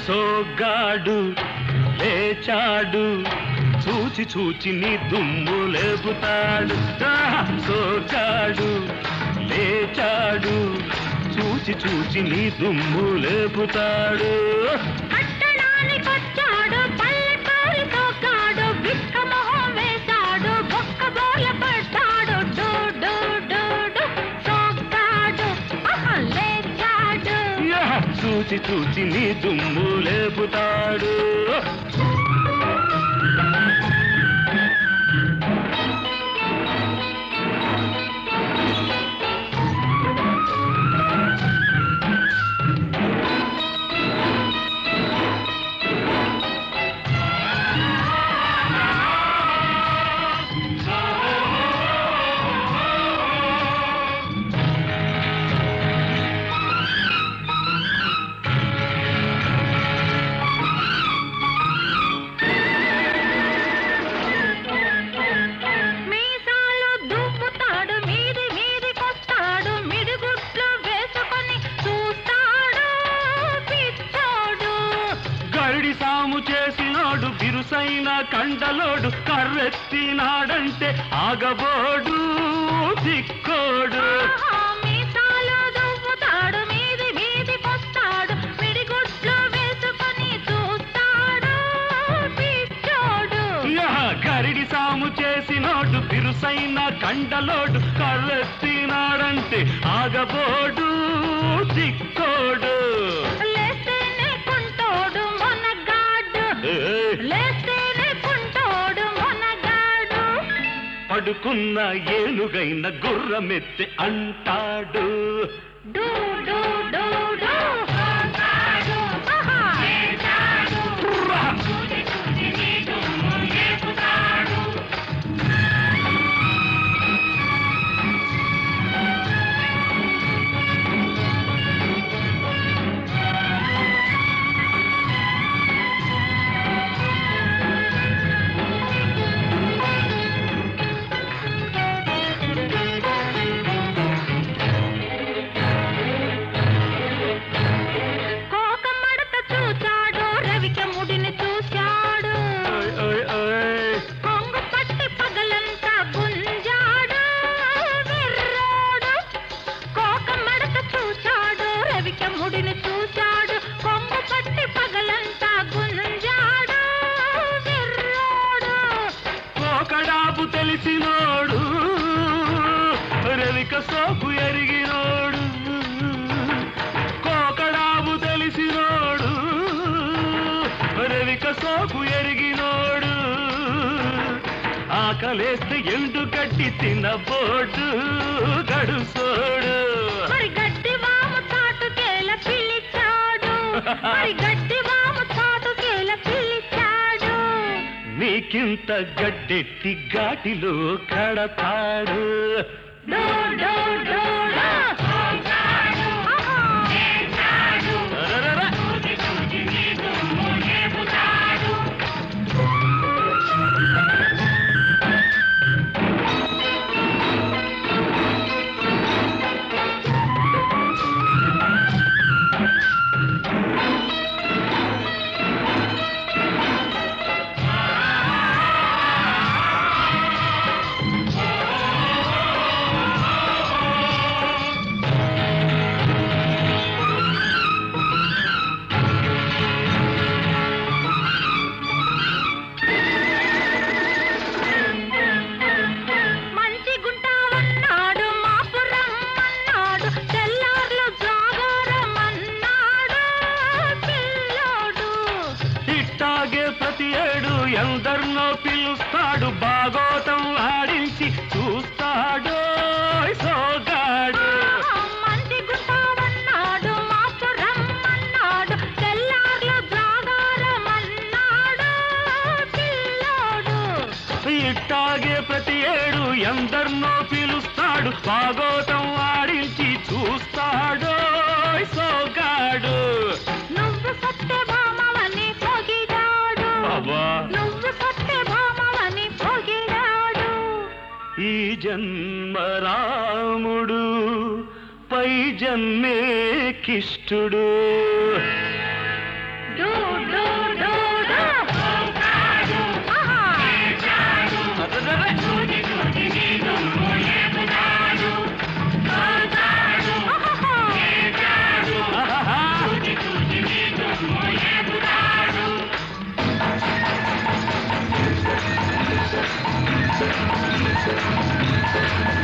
సోగ్గాడు లేచాడు చూచి చూచి నీ దుమ్ము లేపుతాడు సోగ్గాడు లేచాడు చూచి చూచి నీ దుమ్ము లేపుతాడు చూచి చూచి నీ దుమ్ము లేపుతాడు సాము చేసినాడు బిరుసైన కండలోడు కర్రెత్తినాడంటే ఆగబోడు దిక్కోడు గరిడి సాము చేసినాడు బిరుసైన కండలోడు కర్రెత్తినాడంటే ఆగబోడు దిక్కోడు పడుకున్న ఏనుగైన గుర్రమెత్తి అంటాడు తెలిసినోడు రవిక సోపు ఎరిగినోడు కోకడాబు తెలిసినోడు రవిక సోపు ఎరిగినోడు ఆకలేస్తే ఎండు గడ్డి తినబోడు గడుసోడు గడ్డి వాము తాటుకేల పిలిచాడు గడ్డి వాము తాటుకేల పిలిచాడు నీకింత గడ్డెట్టి ఘాటిలో కడతాడు ప్రతి ఏడు ఎందరినో పిలుస్తాడు భాగోతం ఆడించి చూస్తాడు సోగాడు ఇట్టాగే ప్రతి ఏడు ఎందరినో పిలుస్తాడు భాగోతం ఆడించి చూస్తాడు సోగాడు నువ్వు సత్యభామవని పొగిడాడు నువ్వు సత్యభామవని పొగిడాడు ఈ జన్మ రాముడు పై జన్మే కిష్టుడు డూ డూ డూ డూ. ఆహా. ఆహాహా.